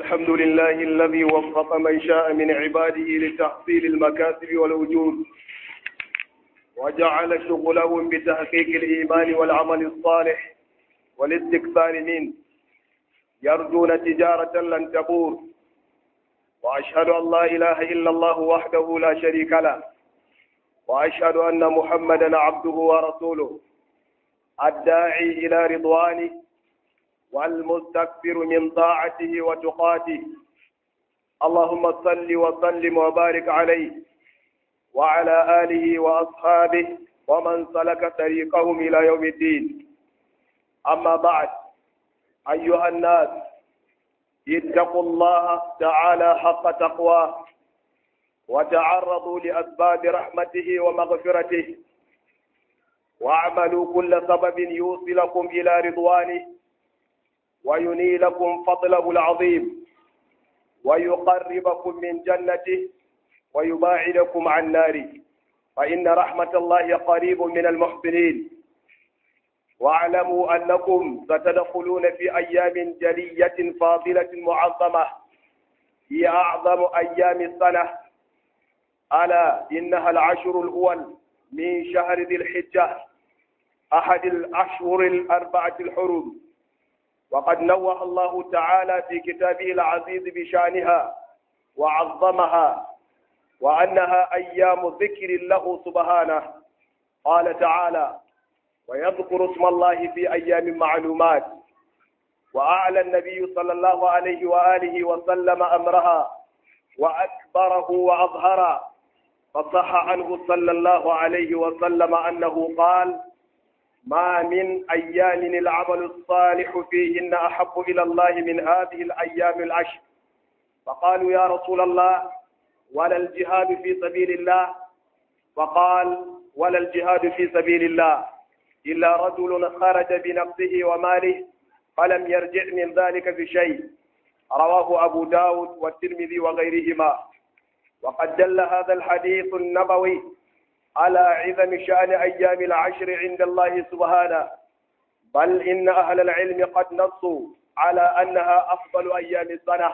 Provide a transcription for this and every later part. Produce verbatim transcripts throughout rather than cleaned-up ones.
الحمد لله الذي وفق من شاء من عباده لتحصيل المكاسب والأجور، وجعل شغلهم بتحقيق الإيمان والعمل الصالح والاستكثار منه، يرجون تجارة لن تبور. وأشهد أن لا إله إلا الله وحده لا شريك له، وأشهد أن محمدا عبده ورسوله الداعي إلى رضوانه والمستكبر من طاعته وتقاته. اللهم صل وسلم وبارك عليه وعلى آله وأصحابه ومن سلك طريقهم إلى يوم الدين. أما بعد، أيها الناس، اتقوا الله تعالى حق تقواه، وتعرضوا لأسباب رحمته ومغفرته، واعملوا كل سبب يوصلكم إلى رضوانه وينيلكم فضله العظيم ويقربكم من جنته ويباعدكم عن ناره، فإن رحمة الله قريب من المحسنين. واعلموا أنكم ستدخلون في أيام جلية فاضلة معظمة، هي أعظم أيام السنة، ألا إنها العشر الأول من شهر ذي الحجة، أحد الأشهر الأربعة الحرم. وقد نوه الله تعالى في كتابه العزيز بشأنها وعظمها، وأنها أيام ذكر له سبحانه. قال تعالى: ويذكر اسم الله في أيام معلومات. وأعلى النبي صلى الله عليه وآله وسلم أمرها وأكبره وأظهره، فصح عنه صلى الله عليه وسلم أنه قال: ما من أيام العمل الصالح فيهن أحب إلى الله من هذه الأيام العشر. فقالوا: يا رسول الله، ولا الجهاد في سبيل الله؟ فقال: ولا الجهاد في سبيل الله إلا رجل خرج بنفسه وماله فلم يرجع من ذلك بشيء. رواه أبو داود والترمذي وغيرهما. وقد دل هذا الحديث النبوي على عظم شأن أيام العشر عند الله سبحانه، بل إن أهل العلم قد نصوا على أنها أفضل أيام السنة،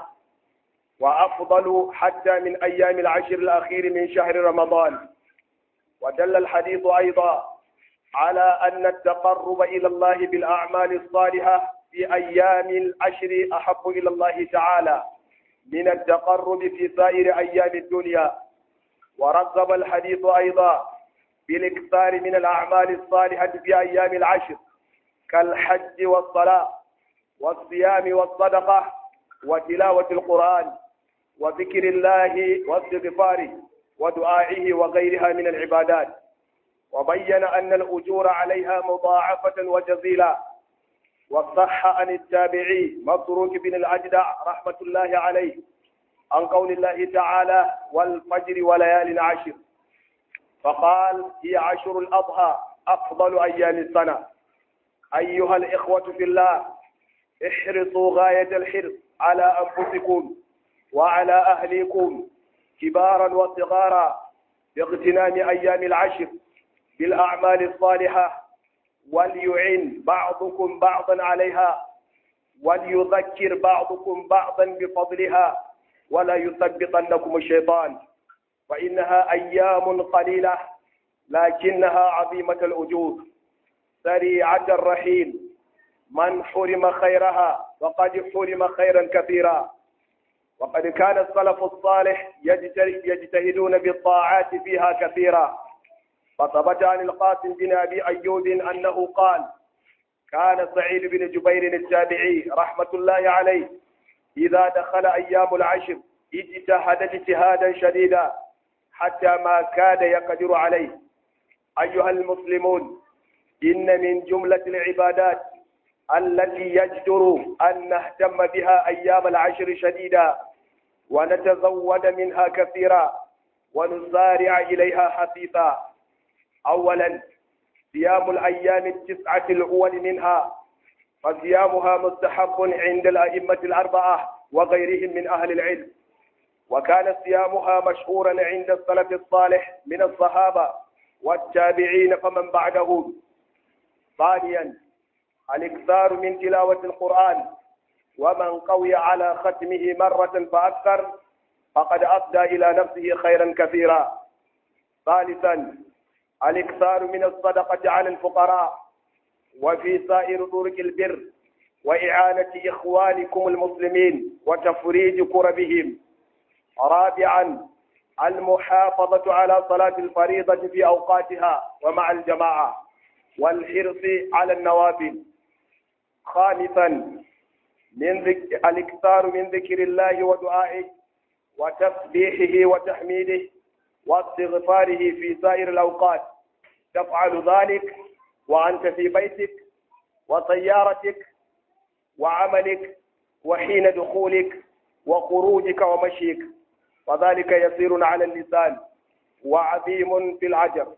وأفضل حتى من أيام العشر الأخير من شهر رمضان. ودل الحديث أيضا على أن التقرب إلى الله بالأعمال الصالحة في أيام العشر أحب إلى الله تعالى من التقرب في سائر أيام الدنيا. ورغب الحديث أيضا بالاكثار من الأعمال الصالحة في أيام العشر، كالحج والصلاة والصيام والصدقة وتلاوة القرآن وذكر الله واستغفاره ودعائه وغيرها من العبادات. وبين أن الأجور عليها مضاعفة وجزيلة. وصح عن التابعي مسروق بن الأجدع رحمة الله عليه عن قول الله تعالى: والفجر وليال عشر، فقال: هي عشر الأضحى أفضل أيام السنة. أيها الإخوة في الله، احرصوا غاية الحرص على أنفسكم وعلى أهليكم كبارا وصغارا باغتنام أيام العشر بالأعمال الصالحة، وليعن بعضكم بعضا عليها، وليذكر بعضكم بعضا بفضلها، ولا يثبطنكم الشيطان، فإنها أيام قليلة لكنها عظيمة الأجور سريعة الرحيل. من حرم خيرها وقد حرم خيرا كثيرا. وقد كان السلف الصالح يجتهدون بالطاعات فيها كثيرا. فثبت عن القاسم بن أبي أيوب أنه قال: كان سعيد بن جبير التابعي رحمة الله عليه إذا دخل أيام العشر اجتهد اجتهادا شديدا حتى ما كاد يقدر عليه. أيها المسلمون، إن من جملة العبادات التي يجدر أن نهتم بها أيام العشر شديدا ونتزود منها كثيرا ونسارع إليها حثيثا. أولا، صيام الأيام التسعة الأول منها، فصيامها مستحب عند الأئمة الأربعة وغيرهم من أهل العلم، وكان صيامها مشهورا عند السلف الصالح من الصحابة والتابعين فمن بعدهم. ثانيا، الاكثار من تلاوة القرآن ومن قوي على ختمه مرة فأكثر فقد أفدى إلى نفسه خيرا كثيرا. ثالثا الإكثار من الصدقة على الفقراء وفي سائر طرق البر وإعانة إخوانكم المسلمين وتفريج كربهم. رابعا المحافظة على صلاة الفريضة في أوقاتها ومع الجماعة والحرص على النوافل. خامسا من ذكر الإكثار من ذكر الله ودعائه وتسبيحه وتحميده واستغفاره في سائر الأوقات. تفعل ذلك وأنت في بيتك وسيارتك وعملك وحين دخولك وخروجك ومشيك، وذلك يسير على اللسان وعظيم في العجب.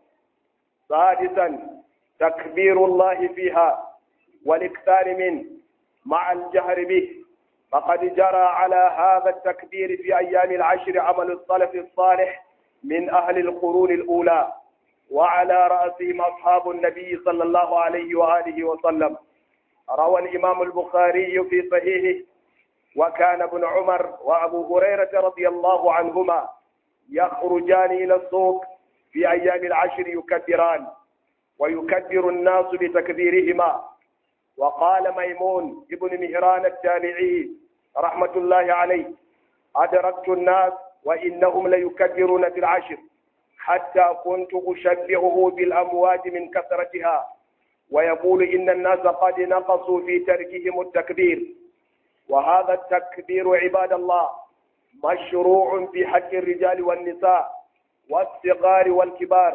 سادسا تكبير الله فيها والاكثار منه مع الجهر به، فقد جرى على هذا التكبير في أيام العشر عمل السلف الصالح من أهل القرون الأولى، وعلى رأسهم أصحاب النبي صلى الله عليه وآله وسلم. روى الإمام البخاري في صحيحه: وكان ابن عمر وأبو هريرة رضي الله عنهما يخرجان إلى السوق في أيام العشر يكبران ويكبر الناس بتكبيرهما. وقال ميمون ابن مهران التابعي رحمة الله عليه: أدركت الناس وإنهم ليكبرون في العشر حتى كنت أشبهه بالأمواج من كثرتها، ويقول إن الناس قد نقصوا في تركهم التكبير. وهذا التكبير عباد الله مشروع في حق الرجال والنساء والصغار والكبار،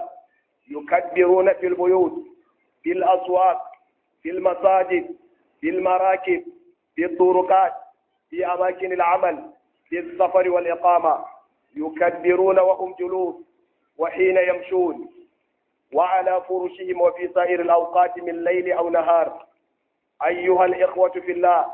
يكبرون في البيوت، في الأسواق، في المساجد، في المراكب، في الطرقات، في أماكن العمل، في السفر والإقامة، يكبرون وهم جلوس وحين يمشون وعلى فرشهم وفي سائر الأوقات من ليل أو نهار. أيها الإخوة في الله،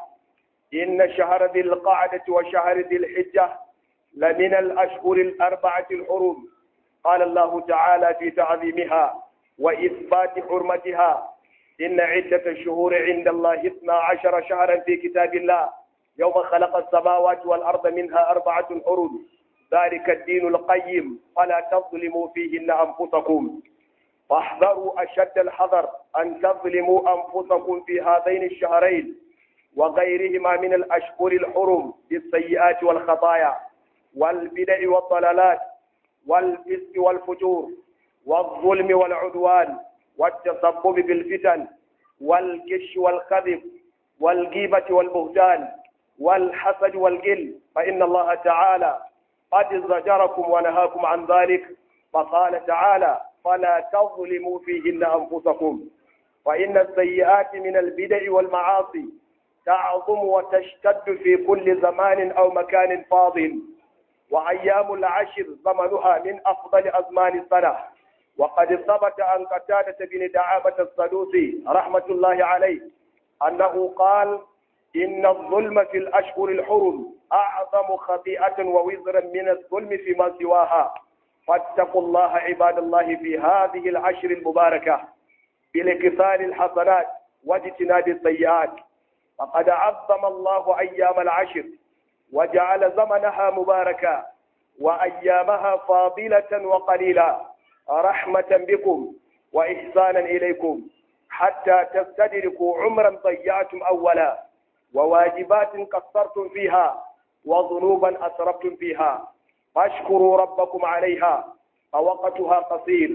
إن شهر ذي القعدة وشهر ذي الحجة لمن الأشهر الأربعة الحرم. قال الله تعالى في تعظيمها وإثبات حرمتها: إن عدة الشهور عند الله اثنا عشر شهرا في كتاب الله يوم خلق السماوات والأرض منها أربعة حرم، ذلك الدين القيم فلا تظلموا فيهن أنفسكم. فاحذروا أشد الحذر أن تظلموا أنفسكم في هذين الشهرين وغيرهما من الأشهر الحرم بالسيئات والخطايا والبدع والضلالات والفسق والفجور والظلم والعدوان والتسبب بالفتن والكش والكذب والغيبة والبهتان والحسد والغل، فإن الله تعالى قد زجركم ونهاكم عن ذلك، فقال تعالى: فلا تظلموا فيهن أنفسكم. فإن السيئات من البدع والمعاصي تعظم وتشتد في كل زمان أو مكان فاضل، وأيام العشر زمنها من أفضل أزمان السنة. وقد ثبت عن قتادة بن دعامة السدوسي رحمة الله عليه أنه قال: إن الظلم في الأشهر الحرم أعظم خطيئة ووزرا من الظلم فيما سواها، فاتقوا الله عباد الله في هذه العشر المباركة بالاكثار الحسنات واجتناب السيئات. فقد عظم الله أيام العشر وجعل زمنها مباركا وأيامها فاضلة وقليلة رحمة بكم وإحسانا إليكم، حتى تستدركوا عمرا ضيعتم أولا وواجبات قصرتم فيها وذنوبا أسرفتم فيها، فاشكروا ربكم عليها، فوقتها قصير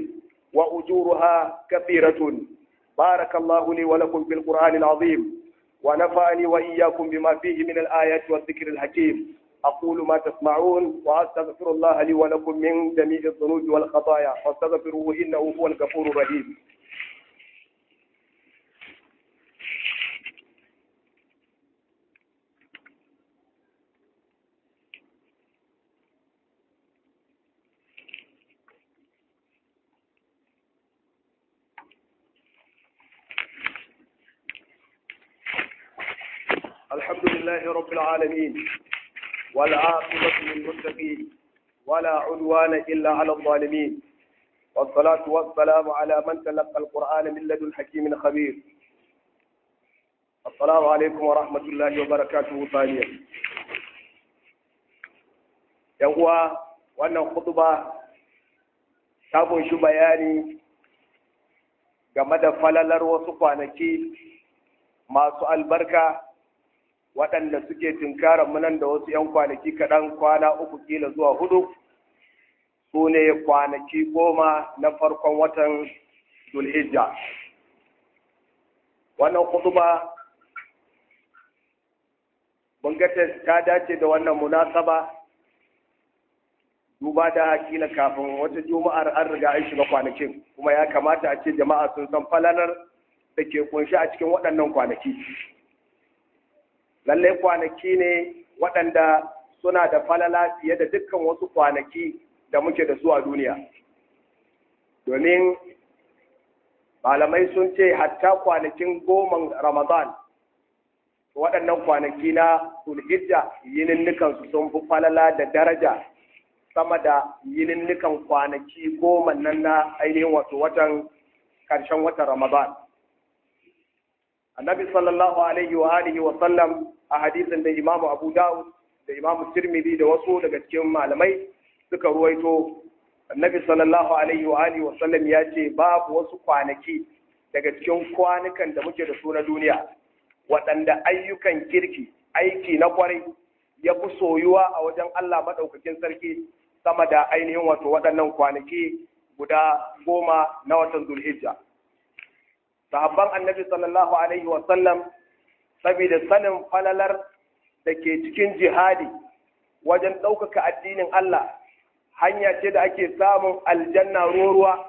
وأجورها كثيرة. بارك الله لي ولكم في القرآن العظيم، ونفعني وإياكم بما فيه من الآيات والذكر الحكيم. أقول ما تسمعون وأستغفر الله لي ولكم من جميع الذنوب والخطايا، فاستغفروه إنه هو الغفور الرحيم. الحمد لله رب العالمين، والعاقبة للمتقين، ولا عدوان إلا على الظالمين، والصلاة والسلام على من تلقى القرآن من لدن حكيم خبير. السلام عليكم ورحمة الله وبركاته ثانيا. يوم wannan khutba ta kunshi bayani game da falalar wasu kwanaki masu albarka waɗanda suke tunkarar munan da wasu 'yan kwanaki kaɗan, kwana uku kila zuwa hudu, su ne kwanaki goma na farkon watan Zulhijja. Wannan khutba mun ga ta dace da wannan munasaba, duba da kila kafin wata juma'ar an riga an shiga kwanakin, kuma ya kamata a ce jama'a sun san falalar da ke kunshi a cikin waɗannan kwanaki. Lallai kwanaki ne waɗanda suna da falala fiye da dukkan wasu kwanaki da muke da su a duniya. Domin malamai sun ce hatta kwanakin goman Ramadan, waɗannan kwanaki na Zulhijja yininnikansu sun fi falala da daraja sama da yininnikan kwanaki goma nan na ainihin wato watan ƙarshen watan Ramadan. Annabi sallallahu alaihi wa alihi wa sallam a hadisin da Imam Abu Dawud da Imam Tirmidhi da wasu daga cikin malamai suka ruwaito, Annabi sallallahu alaihi wa alihi wa sallam ya ce babu wasu kwanaki daga cikin kwanukan da muke da su na duniya waɗanda ayyukan kirki, aiki na kwarai ya fi soyuwa a wajen Allah maɗaukakin sarki sama da ainihin wato waɗannan kwanaki guda goma na watan Zulhijja. Sahabban Annabi sallallahu alaihi wa sallam, saboda sanin falalar da ke cikin jihadi wajen ɗaukaka addinin Allah, hanya ce da ake samun aljanna ruwa,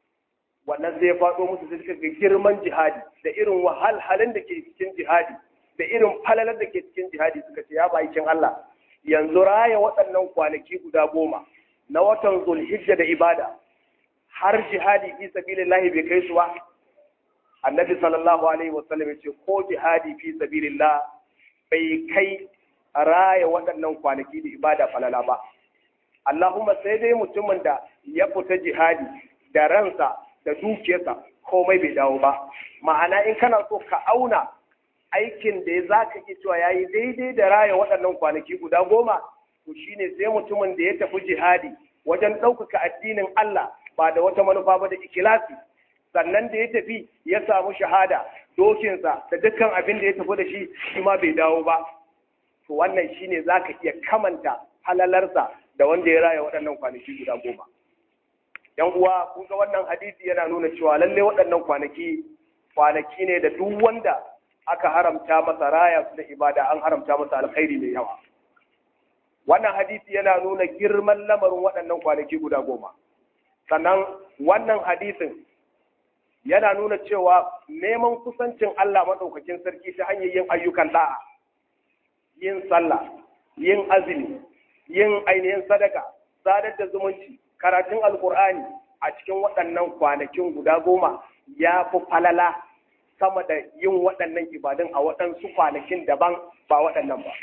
wannan zai faɗo musu da suka ga girman jihadi da irin wahalhalin da ke cikin jihadi da irin falalar da ke cikin jihadi, suka ce ya bakin Allah, yanzu raya waɗannan kwanaki guda goma na watan Zulhijja da ibada har jihadi fi sabilillah bai kai su ba. Annabi sallallahu alaihi wasallam ya ce ko jihadi fi sabilillah bai kai raya waɗannan kwanaki da ibada falala ba. Allahumma sai dai mutumin da ya fita jihadi da ransa da dukiyarsa komai bai dawo ba. Ma'ana in kana so ka auna aikin da ya zaka iya cewa yayi daidai da raya waɗannan kwanaki guda goma, to shine sai mutumin da ya tafi jihadi wajen ɗaukaka addinin Allah ba da wata manufa ba, da ikhlasi, sannan da ya tafi ya samu shahada, dokinsa da dukkan abin da ya tafi da shi shi ma bai dawo ba, to wannan shine zaka iya kamanta halalarsa da wanda ya raya waɗannan kwanaki guda goma. Yan uwa, kun ga wannan hadisi yana nuna cewa lalle waɗannan kwanaki kwanaki ne da duk wanda aka haramta masa raya su da ibada an haramta masa alkhairi mai yawa. Wannan hadisi yana nuna girman lamarin waɗannan kwanaki guda goma. Sannan wannan hadisin yana nuna cewa neman kusancin Allah maɗaukakin sarki ta hanyar yin ayyukan da'a, yin sallah, yin azumi, yin ainihin sadaka, sadar da zumunci, karatun alkur'ani a cikin waɗannan kwanakin guda goma ya fi falala sama da yin waɗannan ibadun a waɗansu kwanakin daban ba waɗannan ba.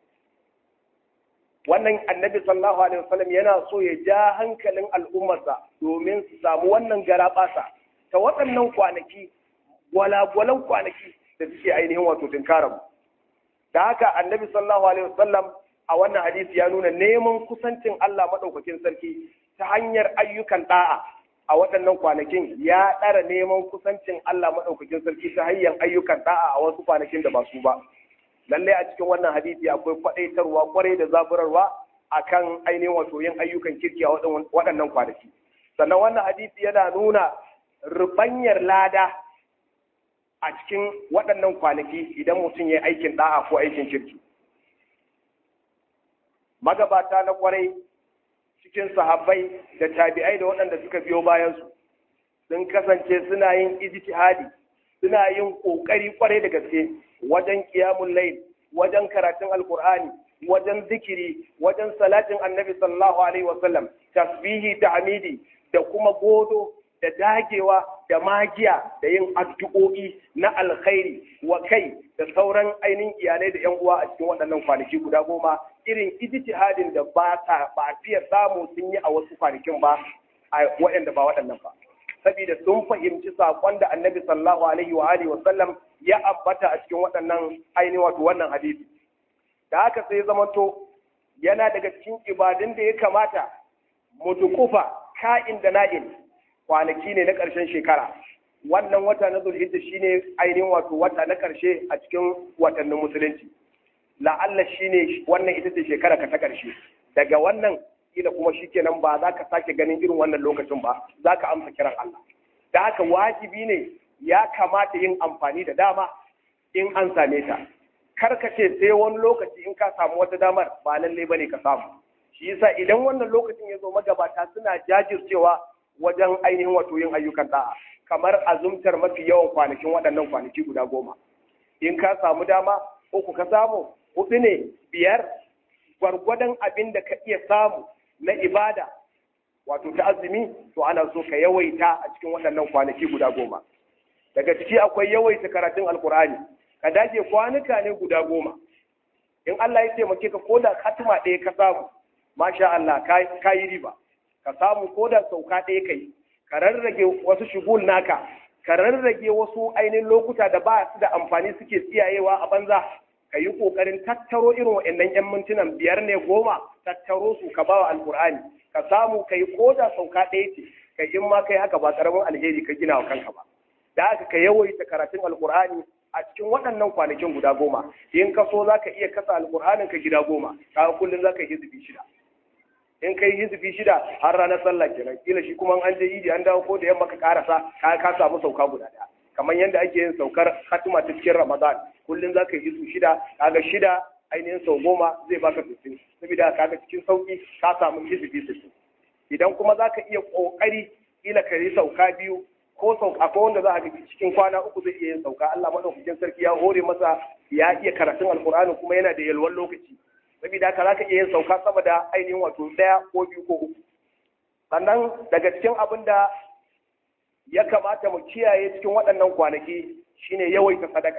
Wannan Annabi sallallahu alaihi wasallam yana so ya ja hankalin al'ummarsa domin su samu wannan garaɓasa ta waɗannan kwanaki, gwalagwalan kwanaki da suke ainihin wato tunkarar mu. Da haka Annabi sallallahu alaihi wasallam a wannan hadisi ya nuna neman kusancin Allah maɗaukakin sarki ta hanyar ayyukan da'a a waɗannan kwanakin ya ɗara neman kusancin Allah maɗaukakin sarki ta hanyar ayyukan da'a a wasu kwanakin da ba su ba. Lallai a cikin wannan hadisi akwai kwaɗaitarwa kwarai da zaburarwa akan ainihin wato yin ayyukan kirki a waɗannan kwanaki. Sannan wannan hadisi yana nuna rubanyar lada a cikin waɗannan kwanaki idan mutum ya yi aikin da'a ko aikin kirki. Magabata na kwarai cikin sahabbai da tabi'ai da waɗanda suka biyo bayansu sun kasance suna yin ijtihadi, suna yin ƙoƙari kwarai da gaske wajen qiyamul layl, wajen karatun alqur'ani, wajen zikiri, wajen salatin annabi sallallahu alaihi wasallam, tasbihi, tahmidi da kuma godo da dagewa da magiya da yin addu'o'i na alkhairi wa kai da sauran ainihin iyalai da yan uwa a cikin waɗannan kwanaki guda goma, irin ijtihadin da ba ta ba fiye samu sun yi a wasu kwanakin ba a waɗanda ba waɗannan ba, saboda sun fahimci saƙon da annabi sallallahu alaihi wa alihi wa sallam ya ambata a cikin waɗannan ainihin wato wannan hadisi. Da haka sai zamanto yana daga cikin ibadun da ya kamata mu dukufa ka'in da na'in kwanaki ne na ƙarshen shekara. Wannan wata na Zulhijja shine ainihin wato wata na ƙarshe a cikin watannin musulunci. La'alla shine wannan ita ce shekara ka ta ƙarshe. Daga wannan kila kuma shikenan ba za ka sake ganin irin wannan lokacin ba, za ka amsa kiran Allah. Da haka wajibi ne ya kamata yin amfani da dama in an same ta. Kar ka ce sai wani lokaci in ka samu wata damar ba lalle bane ka samu. Shi yasa idan wannan lokacin ya zo magabata suna jajircewa wajen ainihin wato yin ayyukan da'a, kamar azumtar mafi yawan kwanakin waɗannan kwanaki guda goma. In ka samu dama uku ka samu, huɗu ne, biyar, gwargwadon abin da ka iya samu na ibada wato ta azumi, to ana so ka yawaita a cikin waɗannan kwanaki guda goma. Daga ciki akwai yawaita karatun alkur'ani, ka dace kwanuka ne guda goma. In Allah ya taimake ka koda katima ɗaya ka samu, masha Allah ka yi riba. Ka samu koda sauka ɗaya kai, ka rarrage wasu shugul naka, ka rarrage wasu ainihin lokuta da ba su da amfani suke tsiyayewa a banza, ka yi ƙoƙarin tattaro irin waɗannan 'yan mintunan biyar ne goma, tattaro su ka ba wa alkur'ani, ka samu ka yi koda sauka ɗaya ce, ka in ma kai haka ba ƙaramin alheri ka gina wa kanka ba. Da haka ka yawaita karatun alkur'ani a cikin waɗannan kwanakin guda goma. In ka so za ka iya kasa alkur'anin ka gida goma, ka kullum za ka yi hizifi shida. In kai hizifi shida har ranar sallah kenan, kila shi kuma an je idi an dawo ko da yamma ka karasa ka ka samu sauka guda ɗaya. Kamar yadda ake yin saukar hatima ta cikin Ramadan, kullum za ka yi hizu shida, kaga shida ainihin sau goma zai baka sittin. Saboda kaga cikin sauki ka samu hizifi sittin. Idan kuma za ka iya ƙoƙari kila ka yi sauka biyu ko sauka, akwai wanda za a ga cikin kwana uku zai iya yin sauka. Allah madaukakin sarki ya hore masa ya iya karatun alkur'ani kuma yana da yalwan lokaci. Saboda haka za ka iya yin sauka sama da ainihin wato ɗaya ko biyu ko uku. Sannan daga cikin abin da ya kamata mu kiyaye cikin waɗannan kwanaki shine yawaita sadaka.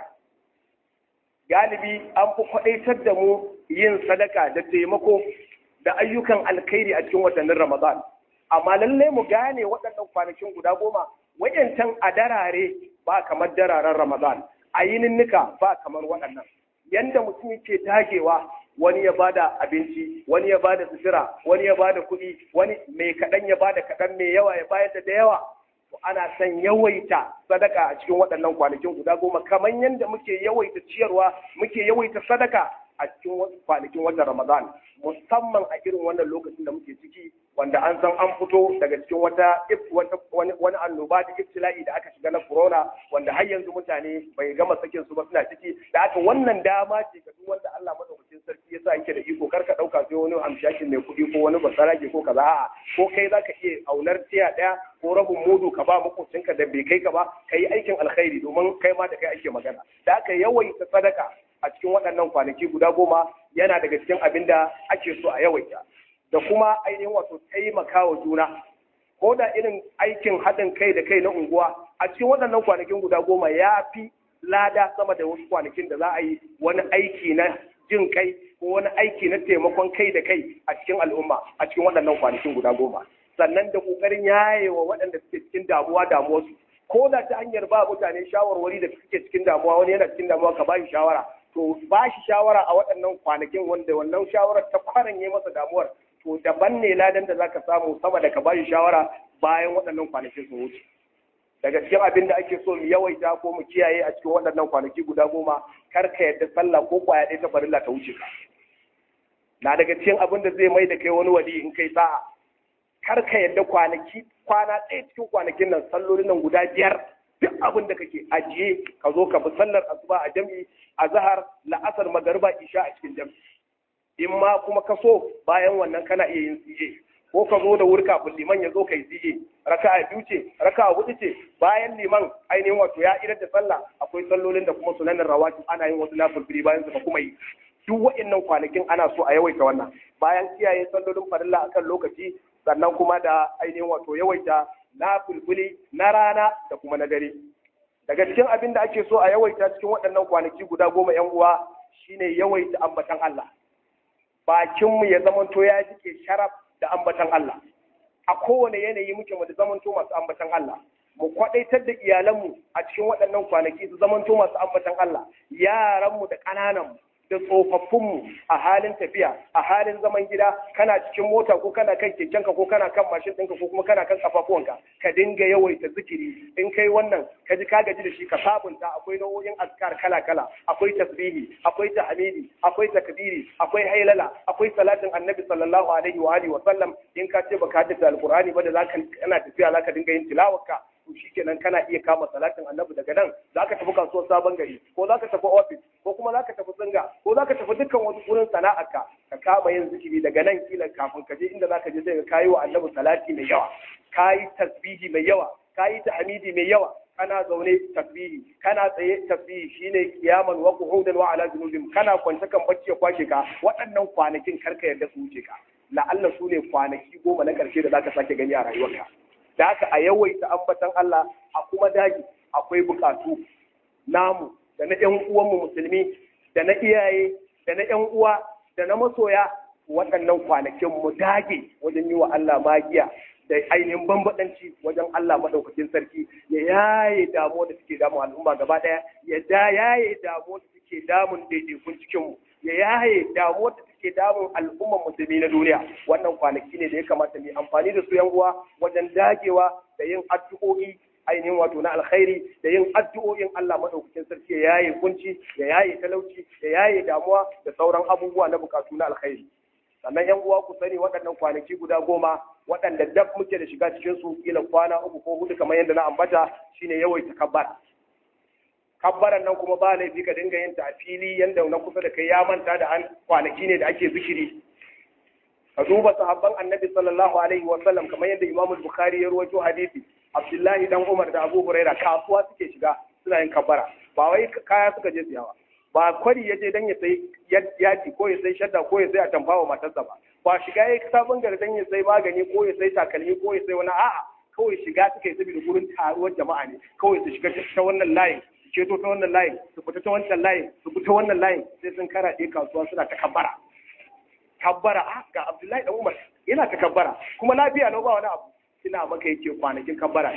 Galibi an fi kwaɗaitar da mu yin sadaka da taimako da ayyukan alkhairi a cikin watannin Ramadan. Amma lallai mu gane waɗannan kwanakin guda goma, wayancan a darare ba kamar dararen Ramadan, a yininnika ba kamar waɗannan. Yanda mutum yake dagewa, wani ya bada abinci, wani ya bada sutura, wani ya bada kuɗi, wani mai kaɗan ya bada kaɗan, mai yawa ya bayar da da yawa. To ana son yawaita sadaka a cikin waɗannan kwanakin guda goma, kamar yadda muke yawaita ciyarwa, muke yawaita sadaka a cikin kwanakin watan Ramadan, musamman a irin wannan lokacin da muke ciki, wanda an san an fito daga cikin wata wani wani annoba da ibtila'i da aka shiga na corona, wanda har yanzu mutane bai gama sakin su ba suna ciki. Da haka wannan dama ce ga duk wanda Allah madaukakin sarki ya sa yake da iko, karka dauka sai wani amshakin mai kuɗi ko wani basarage ko kaza, a'a, ko kai zaka iya aunar tiya daya ko rabin mudu ka ba makocinka da bai kai ka ba, kai aikin alkhairi domin kai ma da kai ake magana. Da haka yawaita sadaka a cikin waɗannan kwanaki guda goma yana daga cikin abin da ake so a yawaita, da kuma ainihin wato taimaka wa juna, ko da irin aikin haɗin kai da kai na unguwa a cikin waɗannan kwanakin guda goma ya fi lada sama da wasu kwanakin da za a yi wani aiki na jin kai ko wani aiki na taimakon kai da kai a cikin al'umma a cikin waɗannan kwanakin guda goma. Sannan da ƙoƙarin yayewa waɗanda suke cikin damuwa damuwarsu, ko da ta hanyar ba mutane shawarwari da suke cikin damuwa, wani yana cikin damuwa ka ba shi shawara, to ba shi shawara a waɗannan kwanakin wanda wannan shawarar ta kwaranye masa damuwar, to daban ne ladan da zaka samu sama da ka ba shi shawara bayan waɗannan kwanakin sun wuce. Daga cikin abin da ake so mu yawaita ko mu kiyaye a cikin waɗannan kwanaki guda goma, kar ka yadda sallah ko kwaya ɗaya ta farilla ta wuce ka. Na daga cikin abin da zai mai da kai wani wali in kai sa'a, kar ka yadda kwanaki kwana ɗaya cikin kwanakin nan sallolin nan guda biyar duk abin da kake ajiye ka zo ka bi sallar asuba a jam'i, azhar, la'asar, magariba, isha a cikin jam'i. In ma kuma ka so bayan wannan kana iya yin C A, ko ka zo da wuri kafin liman ya zo kai C A, raka'a biyu ce, raka'a hudu ce, bayan liman ainihin wato ya idar da sallah akwai sallolin da kuma sunanin rawatib ana yin wasu nafilfili bayan su kuma yi. Duk waɗannan kwanakin ana so a yawaita wannan, bayan kiyaye sallolin farilla akan lokaci, sannan kuma da ainihin wato yawaita na fulfuli na rana da kuma na dare. Daga cikin abin da ake so a yawaita cikin waɗannan kwanaki guda goma ‘yan uwa shine yawaita ambatan Allah. Bakinmu ya zamanto ya jike sharaf da ambatan Allah. A kowane yanayi muke mu da zamanto masu ambatan Allah. mu kwadaitar da iyalanmu a cikin waɗannan kwanaki su zamanto masu ambatan Allah, yaranmu da ƙanananmu da tsofaffinmu a halin tafiya, a halin zaman gida, kana cikin mota ko kana kan kekenka ko kana kan mashin ɗinka ko kuma kana kan kafafuwanka, ka dinga yawaita zikiri. In kai wannan ka ji ka gaji da shi ka sabunta, akwai nau'o'in azkar kala-kala, akwai tasbihi, akwai tahmidi, akwai takbiri, akwai hailala, akwai salatin annabi sallallahu alaihi wa alihi wa sallam. In ka ce baka haddace alqur'ani ba da zaka kana tafiya zaka dinga yin tilawarka, to shikenan kana iya kama salatin annabi daga nan zaka tafi kasuwar sabon gari ko zaka tafi office ko kuma zaka tafi singa ko zaka tafi dukkan wasu wurin sana'arka, ka kama yin zikiri daga nan kila kafin ka je inda zaka je sai ka kayi wa annabi salati mai yawa, kayi tasbihi mai yawa, kayi tahmidi mai yawa, kana zaune tasbihi, kana tsaye tasbihi, shine kiyaman wa qu'udan wa ala junubin, kana kwance kan bacci ya kwashe ka. Waɗannan kwanakin karka yarda su wuce ka, la'alla su ne kwanaki goma na ƙarshe da zaka sake gani a rayuwarka. Da haka a yawaita ambatan Allah, a kuma daji. Akwai bukatu namu da na ƴan uwanmu musulmi, da na iyaye, da na ƴan uwa, da na masoya. Waɗannan kwanakin mu dage wajen yi wa Allah magiya da ainihin bambadanci wajen Allah madaukakin sarki, ya yaye damuwa da suke damun al'umma gaba ɗaya, ya da yaye damuwa da suke damun daidaikun cikinmu, ya yaye damuwa da suke damun al'umman musulmi na duniya. Wannan kwanaki ne da ya kamata mu amfani da su yan uwa wajen dagewa da yin addu'o'i ainihin wato na alkhairi, da yin addu'o'in Allah madaukakin sarki ya yaye kunci, ya yaye talauci, ya yaye damuwa da sauran abubuwa na bukatu na alkhairi. Sannan yan uwa ku sani waɗannan kwanaki guda goma waɗanda dab muke da shiga cikin su, kila kwana uku ko hudu kamar yadda na ambata, shine yawaita kabbara. Kabbaran nan kuma ba laifi ka dinga yin ta a fili yanda na kusa da kai ya manta da an kwanaki ne da ake zikiri. Ka duba sahabban annabi sallallahu alaihi wa sallam kamar yadda Imam Bukhari ya rawaito hadisi, Abdullahi dan Umar da Abu Huraira kasuwa suke shiga suna yin kabbara, ba wai kaya suka je siyawa, ba kwari ya je dan ya sai yaji ko ya sai shadda ko ya sai a tambawa matarsa ba, ba shiga ya sabon gari dan ya sai magani ko ya sai takalmi ko ya sai wani a'a, kawai shiga suka yi saboda gurin taruwar jama'a ne, kawai su shiga ta wannan layin, su keto ta wannan layin, su fita ta wancan layin, su fita wannan layin, sai sun karaɗe kasuwa suna ta kabbara. Kabbara, ah ga Abdullahi dan Umar yana ta kabbara, kuma lafiya na ba wani abu, ina maka yake kwanakin kabbara.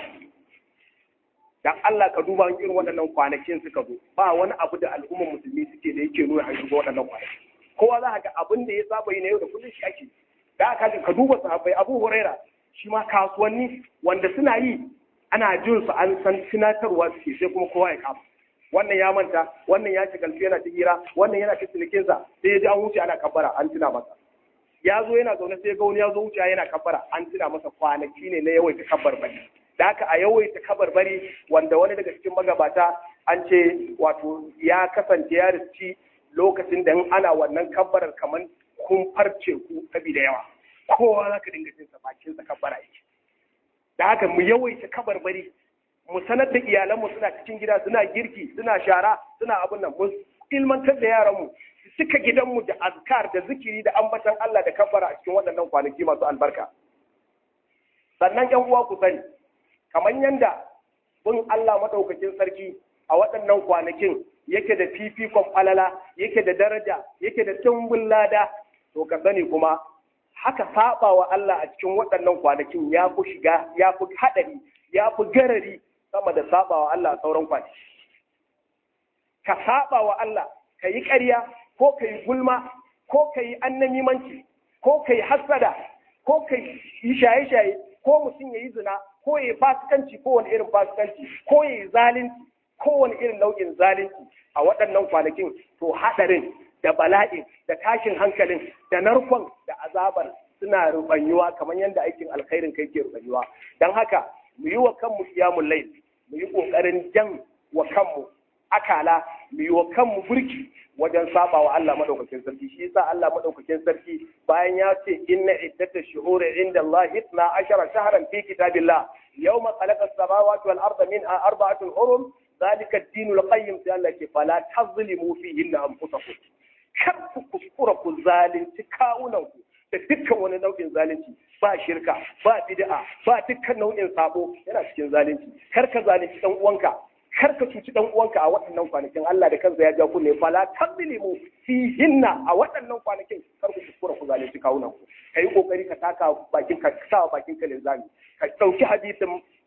Dan Allah ka duba irin waɗannan kwanakin suka zo, ba wani abu da al'ummar musulmi suke da yake nuna an shiga waɗannan kwanaki. Kowa za ka ga abin da ya saba yi na yau da kullum shi ake. Da aka ka duba sahabbai, Abu Huraira shi ma kasuwanni wanda suna yi ana jin su an san tunatarwa suke, sai kuma kowa ya kama. Wannan ya manta, wannan ya shigalfi yana ta hira, wannan yana ta cinikinsa, sai ya ji an wuce ana kabbara, an tuna masa. Ya zo yana zaune sai ga wani ya zo wuce yana kabbara, an tuna masa kwanaki ne na yawaita kabbar bari. Da haka a yawaita kabar bari, wanda wani daga cikin magabata an ce wato ya kasance ya riski lokacin da ana wannan kabbarar kamar kun farce ku saboda yawa, kowa za ka dinga jin sa bakin sa kabbara yake. Da haka mu yawaita kabar bari, mu sanar da iyalanmu suna cikin gida, suna girki, suna shara, suna abun nan, mu ilmantar da yaranmu su cika gidanmu da azkar da zikiri da ambatan Allah da kabbara a cikin waɗannan kwanaki masu albarka. Sannan ƴan uwa ku sani, kamar yanda bin Allah maɗaukakin sarki a waɗannan kwanakin yake da fifikon falala, yake da daraja, yake da tumbin lada, to ka sani kuma haka saba wa Allah a cikin waɗannan kwanakin ya fi shiga, ya fi haɗari, ya fi garari sama da saba wa Allah a sauran kwanaki. Ka saba wa Allah, ka yi ƙarya, ko ka yi gulma, ko ka yi annamimanci, ko ka yi hassada, ko ka yi shaye-shaye, ko mutum ya yi zina, ko ya yi fasikanci, ko wani irin fasikanci, ko ya yi zalunci, ko wani irin nau'in zalunci a waɗannan kwanakin, to haɗarin da bala'in da tashin hankalin da narkon da azabar suna rubanyuwa kamar yadda aikin alkhairin kai ke rubanyuwa. Don haka mu yi wa kanmu qiyamul layl, mu yi ƙoƙarin jan wa kanmu akala, mu yi wa kanmu burki wajen saba wa Allah madaukakin sarki. Shi yasa Allah madaukakin sarki bayan ya ce inna iddatash shuhuri inda Allah itna ashara shahran fi kitabillah yawma khalaqa as-samawati wal arda minha arba'atun hurum zalika ad-dinul qayyim, sai Allah ke fala tazlimu fihinna anfusakum. Kar ku kuskura ku zalunci kawunanku da dukkan wani nau'in zalunci, ba shirka, ba bid'a, ba dukkan nau'in sabo yana cikin zalunci. Kar ka zalunci dan uwanka, kar ka cuci dan uwanka a waɗannan kwanakin. Allah da kansa ya ja ku ne fala tazlimu fihinna, a waɗannan kwanakin kar ku kuskura ku zalunci kawunanku. Kai kokari ka taka bakin ka sa bakin ka linzami, ka dauki hadisin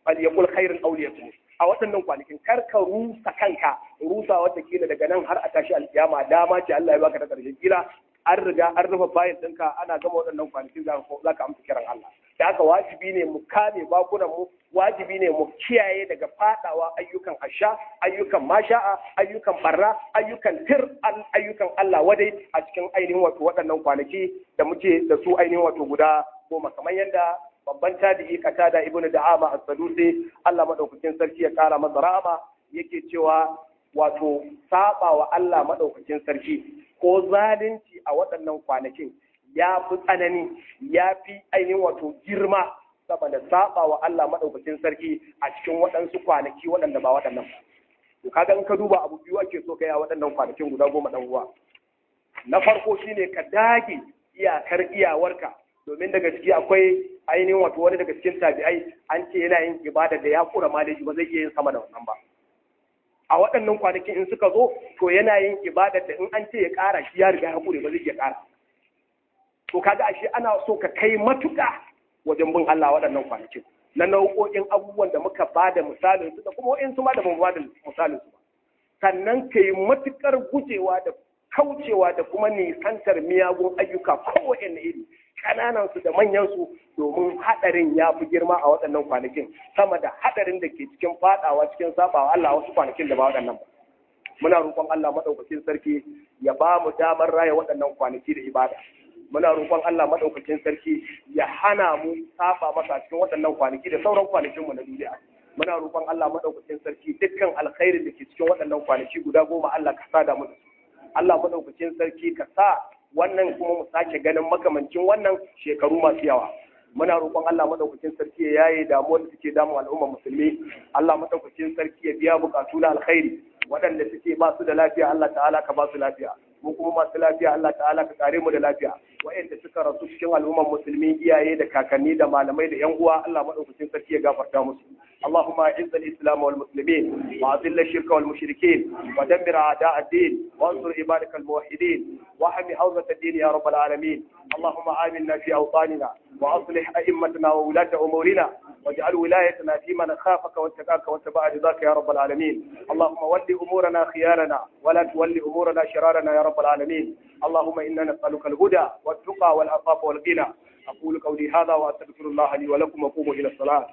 falyaqul khairan aw liyasmut. A waɗannan kwanakin kar ka rusa kanka rusa wata kila daga nan har a tashi alkiyama dama ce Allah ya baka ta karshen kila an riga an rufe fayil ɗinka ana gama waɗannan kwanakin za ka amsa kiran Allah. Da haka wajibi ne mu kame bakunan mu, wajibi ne mu kiyaye daga fadawa ayyukan asha, ayyukan masha'a, ayyukan barra, ayyukan tir, ayyukan Allah wadai a cikin ainihin wato waɗannan kwanaki da muke da su ainihin wato guda goma, kamar yadda babban tabi'i Qatada ibnu Da'ama as-Sadusi Allah madaukakin sarki ya kara masa rahama yake cewa wato saba wa Allah madaukakin sarki ko zalunci a waɗannan kwanakin ya fi tsanani ya fi ainihin wato girma saboda saba wa Allah madaukakin sarki a cikin waɗansu kwanaki waɗanda ba waɗannan ba. To kaga in ka duba abu biyu ake so kai a waɗannan kwanakin guda goma ɗan uwa. Na farko shine ka dage iyakar iyawarka, domin daga ciki akwai ainihin wato wani daga cikin tabi'ai an ce yana yin ibada da ya kura malaji ba zai iya yin sama da wannan ba. A waɗannan kwanakin in suka zo to yana yin ibada da in an ce ya ƙara shi ya riga ya kure ba zai iya ƙara. To kaga ashe ana so ka kai matuƙa wajen bin Allah waɗannan kwanakin na nau'o'in abubuwan da muka ba da misalin su da kuma wa'in su ma da ba da misalin su ba. Sannan ka yi matuƙar gujewa da kaucewa da kuma nisantar miyagun ayyuka kowane iri, ƙananan su da manyan su, domin haɗarin ya fi girma a waɗannan kwanakin sama da haɗarin da ke cikin faɗawa cikin sabawa Allah wasu kwanakin da ba waɗannan ba. Muna roƙon Allah maɗaukakin sarki ya ba mu damar raya waɗannan kwanaki da ibada. Muna roƙon Allah maɗaukakin sarki ya hana mu saba masa cikin waɗannan kwanaki da sauran kwanakin mu na duniya. Muna roƙon Allah maɗaukakin sarki dukkan alkhairin da ke cikin waɗannan kwanaki guda goma Allah ka sada mu da su. Allah maɗaukakin sarki ka sa wannan kuma mu sake ganin makamancin wannan shekaru masu yawa. Muna roƙon Allah maɗaukakin sarki ya yaye damuwar da suke damun al'ummar musulmi. Allah maɗaukakin sarki ya biya buƙatu na alkhairi. Waɗanda suke ba su da lafiya Allah ta'ala ka ba su lafiya. Mu kuma masu lafiya Allah ta'ala ka kare mu da lafiya. Waɗanda suka rasu cikin al'ummar musulmi iyaye da kakanni da malamai da yan uwa Allah maɗaukakin sarki ya gafarta musu. اللهم اعز الاسلام والمسلمين واذل الشرك والمشركين ودمر اعداء الدين وانصر عبادك الموحدين واحمي حوزة الدين يا رب العالمين. اللهم آمنا في اوطاننا واصلح ائمتنا وولاة امورنا واجعل ولايتنا في من خافك واتقاك واتبع رضاك يا رب العالمين. اللهم ول امورنا خيارنا ولا تول امورنا شرارنا يا رب العالمين. اللهم انا نسالك الهدى والتقى والعفاف والغنى. اقول قولي هذا واستغفر الله لي ولكم وقوموا الى الصلاه.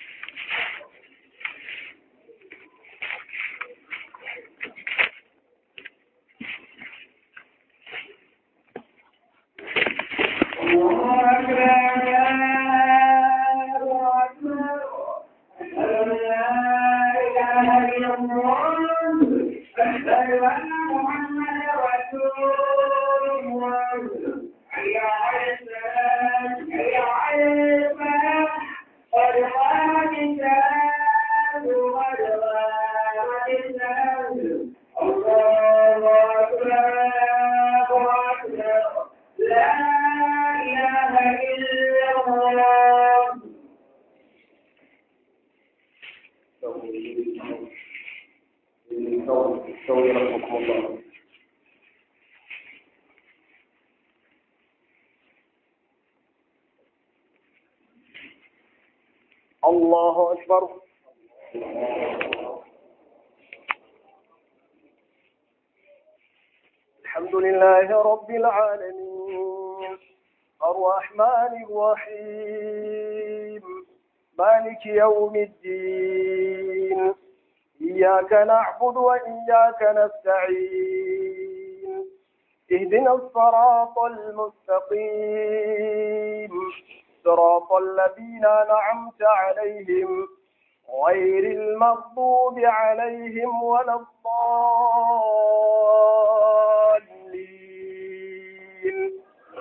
الله أكبر. الحمد لله رب العالمين الرحمن الرحيم مالك يوم الدين إياك نعبد وإياك نستعين اهدنا الصراط المستقيم صراط الذين أنعمت عليهم غير المغضوب عليهم ولا الضالين.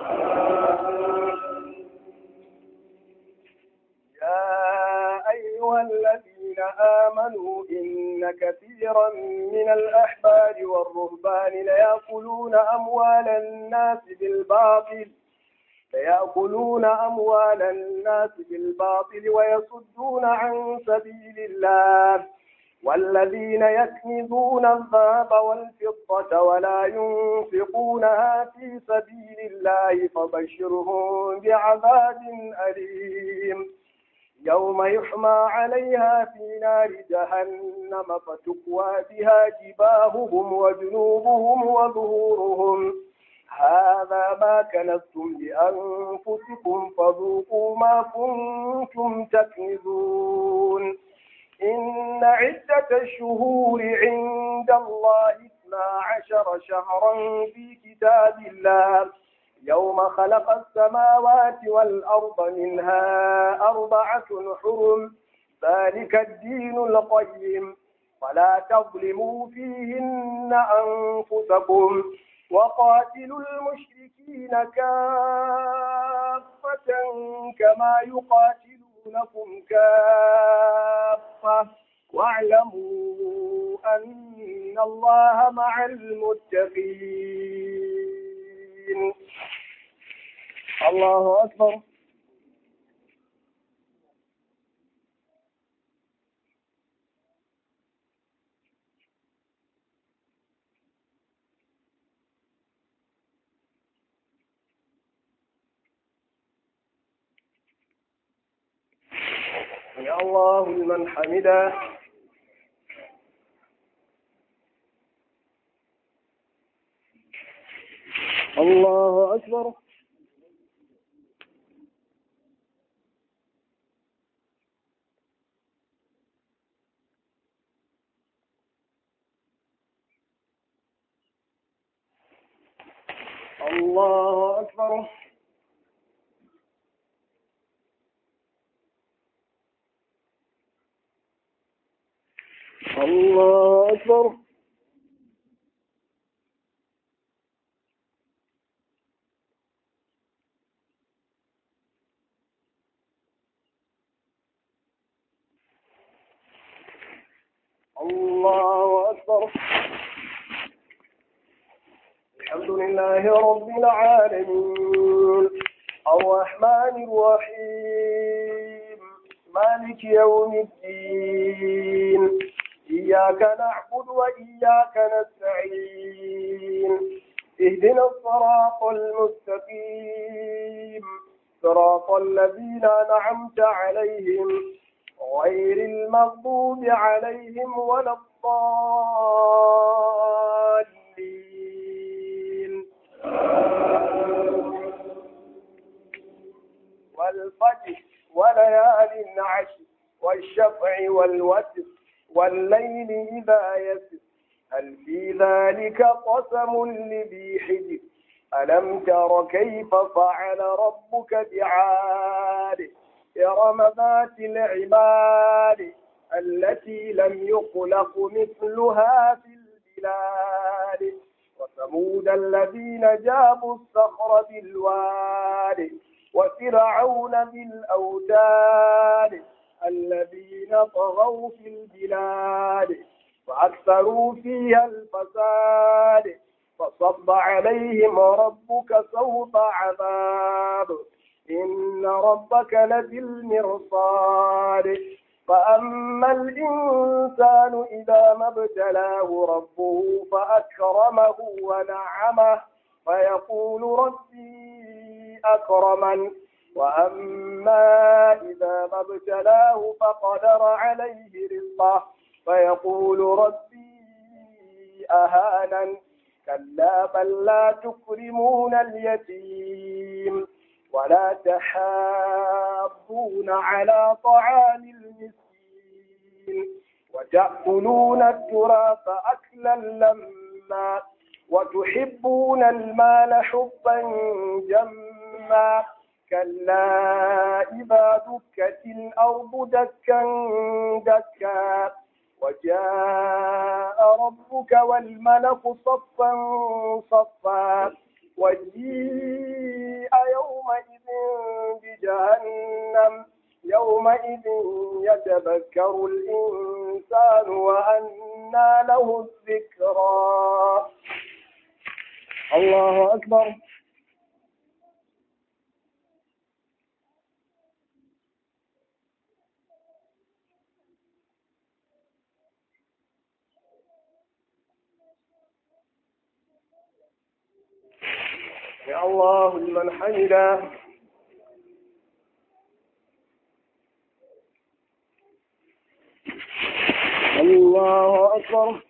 يا أيها الذين آمنوا إن كثيرا من الأحبار والرهبان ليأكلون أموال الناس بالباطل ليأكلون أموال الناس بالباطل ويصدون عن سبيل الله والذين يكنزون الذهب والفضة ولا ينفقونها في سبيل الله فبشرهم بعذاب أليم. يوم يحمى عليها في نار جهنم فتكوى بها جباههم وجنوبهم وظهورهم هذا ما كنزتم لأنفسكم فذوقوا ما كنتم تكنزون إن عدة الشهور عند الله اثنا عشر شهرا في كتاب الله يوم خلق السماوات والأرض منها أربعة حرم ذلك الدين القيم فلا تظلموا فيهن أنفسكم وقاتلوا المشركين كافة كما يقاتلونكم كافة واعلموا أن الله مع المتقين. الله أكبر. يا الله لمن حمده. الله أكبر. الله أكبر. الله أكبر. الله أكبر. الحمد لله رب العالمين الرحمن الرحيم مالك يوم الدين إياك نعبد وإياك نستعين اهدنا الصراط المستقيم صراط الذين أنعمت عليهم غير المغضوب عليهم ولا الضالين. والفجر وليال عشر والشفع والوتر والليل إذا يسر هل في ذلك قسم لذي حجر ألم تر كيف فعل ربك بعاد إرم ذات العماد التي لم يخلق مثلها في البلاد وثمود الذين جابوا الصخر بالواد وفرعون بالأوتاد الذين طغوا في البلاد فأكثروا فيها الفساد فصب عليهم ربك سوط عذاب إن ربك لبالمرصاد فأما الإنسان إذا ما ابتلاه ربه فأكرمه ونعمه فيقول ربي أكرمن وأما إذا ما ابتلاه فقدر عليه رزقه فيقول ربي أهانن كلا بل لا تكرمون اليتيم ولا تحاضون على طعام المسكين وتأكلون التراث أكلا لما وتحبون المال حبا جما كلا إذا دكت الأرض دكا دكا وجاء ربك والملك صفا صفا وجيء يومئذ بجهنم يومئذ يتذكر الإنسان وأنى له الذكرى. الله أكبر. يا الله لمن حمده. أكبر.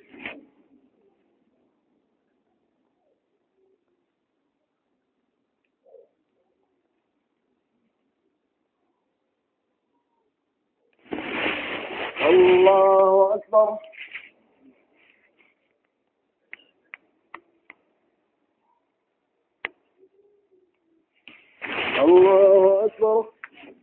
الله أكبر. الله أكبر.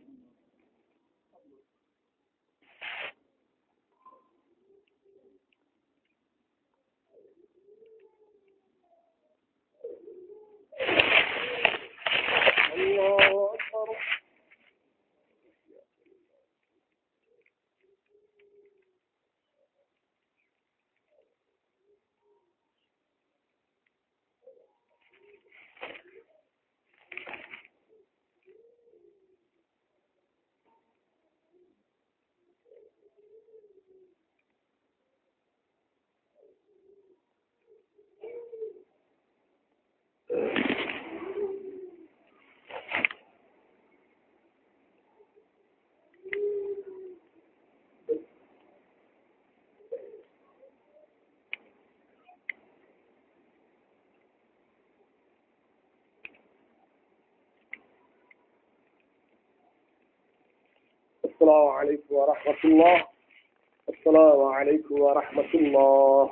الله أكبر. السلام عليكم ورحمة الله. السلام عليكم ورحمة الله.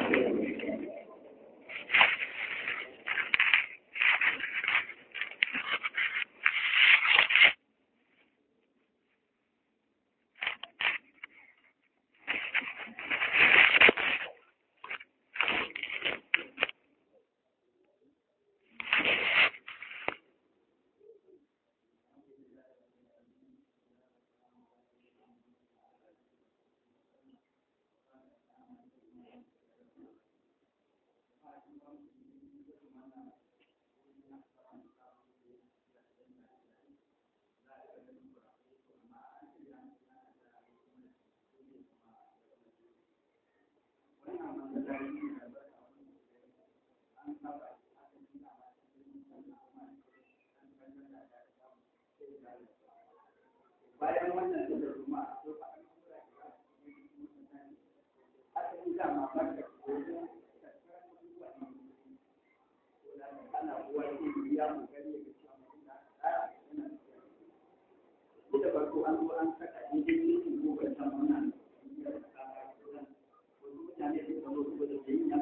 bayan wannan da kuma aka yi dama maka ana kuwa yi ya kokari ya cewa mutum da aka tsara da farko an zo an saka injin yin gobe san wannan mutane da kuma zo da yin ya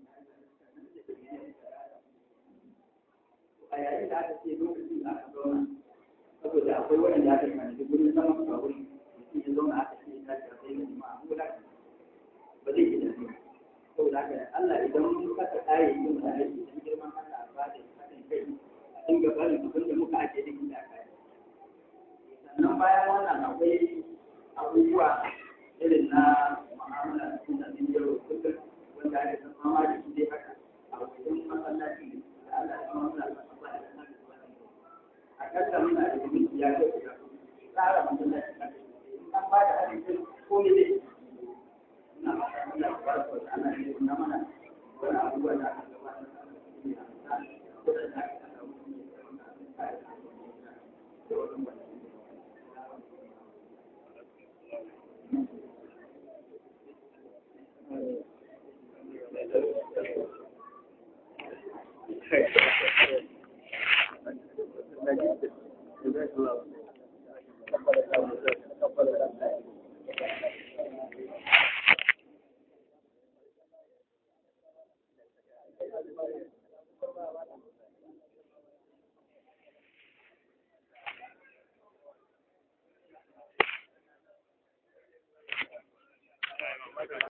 a yayin da aka ce lokacin da aka zauna saboda akwai waɗanda aka tanadi gurin zaman a wurin mutum ya zauna aka ce ta sai da jama'a ko da ba zai yi daɗi saboda haka Allah idan mun kasa kayayyakin da ake cikin girman Allah a ba da haɗin kai a dinga barin abin da muka ake din da aka yi sannan bayan wannan akwai abubuwa irin na mu'amala cikin da sun yau kullum wanda ake san fama da shi dai haka a wajen masallaci da Allah ya fama da akalla muna da mutum ya kai guda tsara masallaci an ba da haɗin kai ko ne dai ina mata Allah ya barka da Allah ne na mana wani abubuwa da aka gabatar da su ne a tsari ko da aka tsara mutum ne da wannan tsari da wannan wani